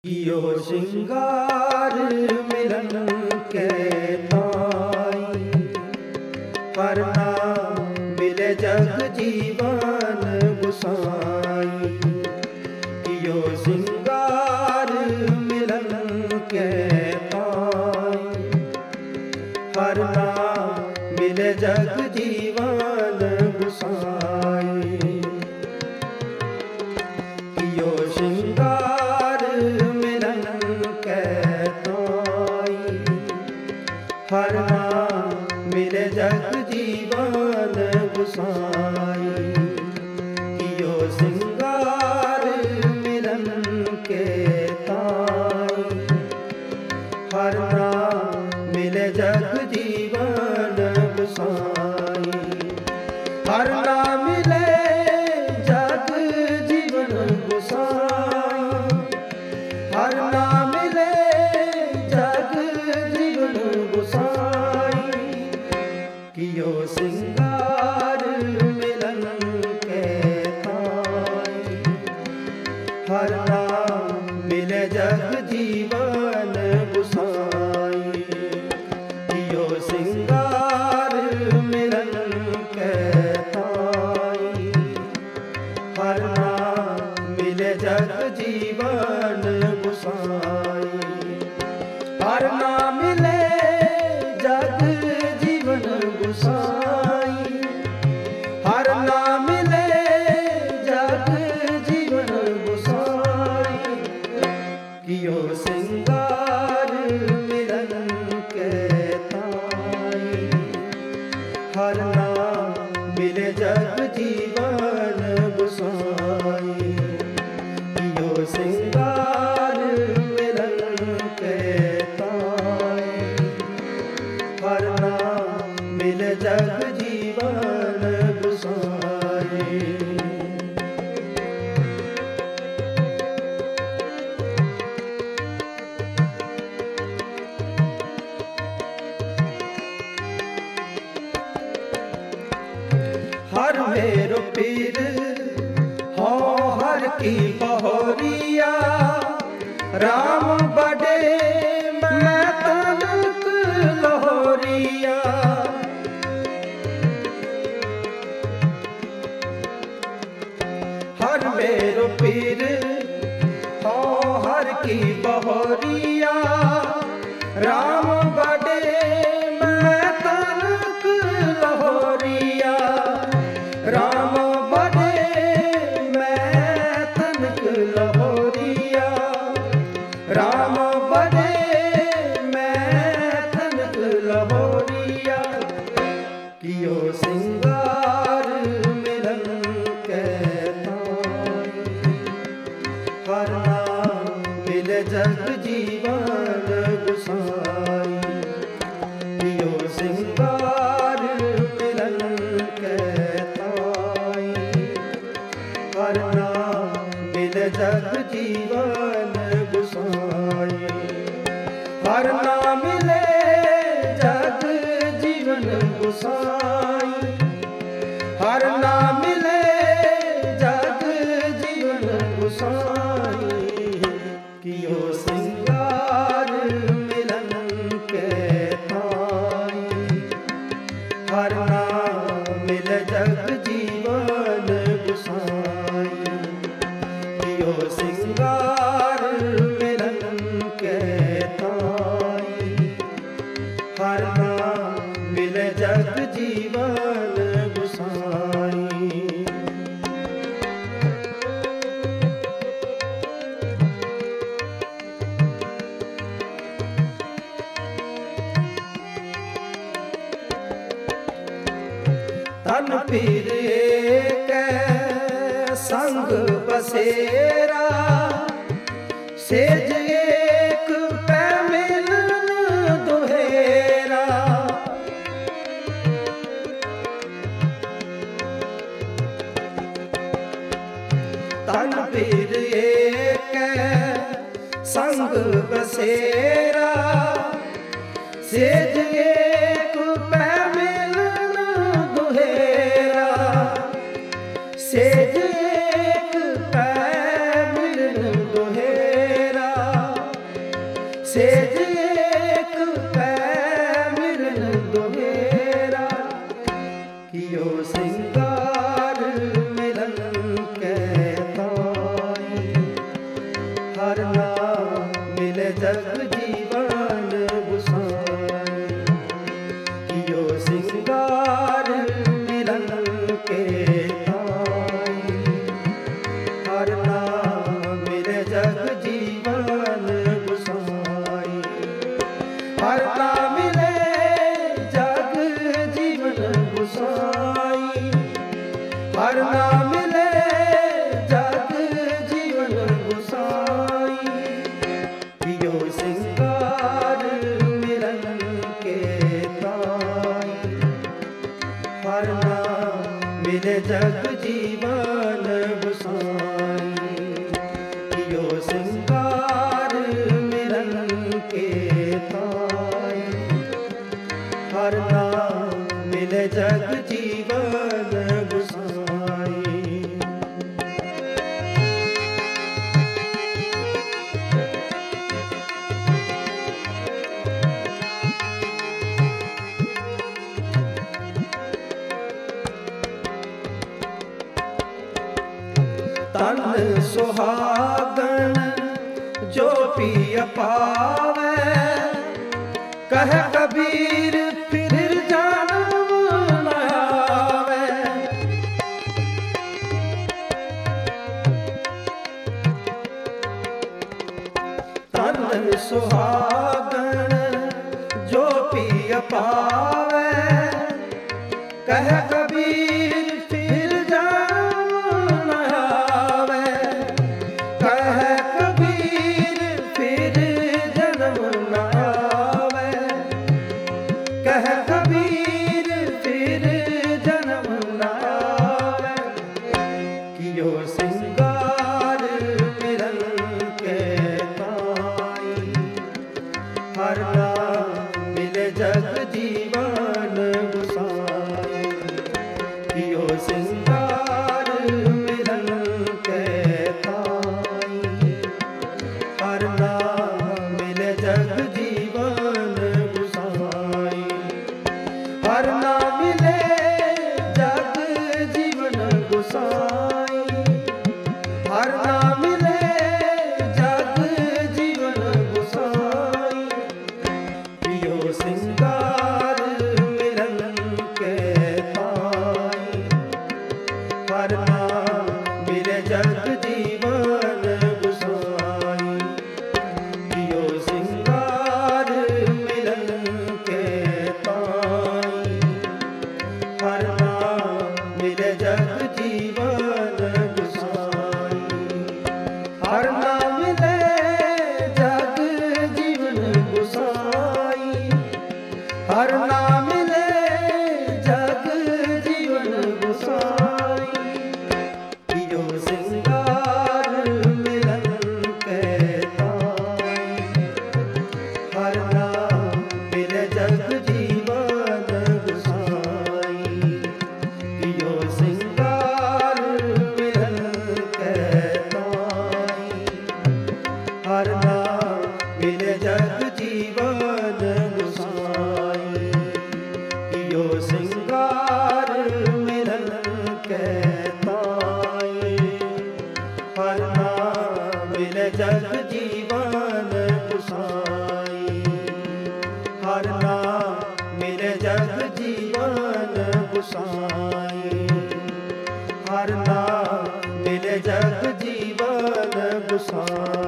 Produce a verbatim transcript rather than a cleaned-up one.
कियो श्रृंगार मिलन के ताई, पर ना मिले जग जीवन गुसाई। कियो श्रृंगार मिलन के ताई, पर ना मिले जग जीवन गुसाई। कियो श्रृंगार हर नाम मिले जग जीवन गुसाई। कियो श्रृंगार मिलन के ताई, हर नाम मिले जग जीवन गुसाई। हर नाम मिले जग जीवन गुसाई, हर नाम मिले जग जीवन गुसाई। कियो श्रृंगार मिलन के ताई, हर नाम मिले जग जीवन गुसाई। कियो श्रृंगार मिलन के ताई, हर नाम मिले जग जीवन गुसाई। हर नाम मिले जग जीवन गुसाई, हर नाम मिले जग जीवन गुसाई। कियो श्रृंगार मिलन के ताई, हर नाम मिले जग जीवन गुसाई। कियो श्रृंगार मिलन के ताई, हर नाम मिले जग जीवन गुसाई। हर मेरो पीर हो हर की बहोरिया, राम बड़े मैं तनक लोहरिया। हर मेरो पीर हो हर की बहोरिया, राम बड़े मैं तनक लोहरिया। राम बड़े मैं तनक लोहरिया, राम बड़े मैं तनक लोहरिया। कियो श्रृंगार मिलन के ताई, हर नाम मिले जग जीवन गुसाई। कियो श्रृंगार मिलन के ताई, हर नाम मिले जग जीवन गुसाई। हर नाम मिले जग जीवन गुसाई, हर नाम मिले जग जीवन गुसाई। कियो श्रृंगार मिलन के ताई, हर नाम मिले जग जीवन गुसाई। कियो श्रृंगार मिलन के ताई, हर नाम मिले जग जीवन गुसाई। तन पीर एक संग बसेरा, सेज एक पै मिलन दुहेरा। तन पीर एक संग बसेरा, सेज एक पै मिलन दुहेरा। सेज एक पै मिलन दुहेरा। सेज एक पै मिलन दुहेरा, कियो सिंगार मिलन के ताई। हर नाम मिले जग जीवन गुसाई, कियो सिंगार मिलन के ताई। हर नाम मिले जग जीवन गुसाई, हर नाम मिले जग जीवन गुसाई। हर नाम मिले जग जीवन गुसाई, कियो सिंगार मिलन के ताई। हर नाम मिले जग जीवन गुसाई, कियो सिंगार मिलन के ताई। हर नाम मिले जग जीवन गुसाई। तन सुहागन जो पिय पावे, कह कबीर फिर जन्म न आवे। तन सुहागन जो पिय पावे, कह कबीर फिर जन्म न आवे। कह कबीर फिर जन्म न आवे, कह कबीर फिर जन्म न आवे। कियो सिंगार मिलन के ताई। हर नाम मिले जग जीवन गुसाई, कियो सिंगार मिलन के ताई। हर नाम मिले जग जीवन गुसाई। हर नाम मिले जग जीवन गुसाई। हर नाम मिले जग जीवन गुसाई, कियो सिंगार मिलन के ताई। हर नाम मिले जग जीवन गुसाई, कियो सिंगार मिलन के ताई। हर नाम मिले जग जीवन गुसाई। हर नाम मिले जग जीवन गुसाई। हर नाम मिले जग जीवन गुसाई, कियो सिंगार मिलन के ताई। हर नाम मिले जग जीवन गुसाई, कियो सिंगार मिलन के ताई। हर नाम मिले जग जीवन गुसाई, कियो सिंगार मिलन के ताई। हर नाम मिले जग जीवन गुसाई। हर नाम मिले जग जीवन गुसाई। हर नाम मिले जग जीवन गुसाई।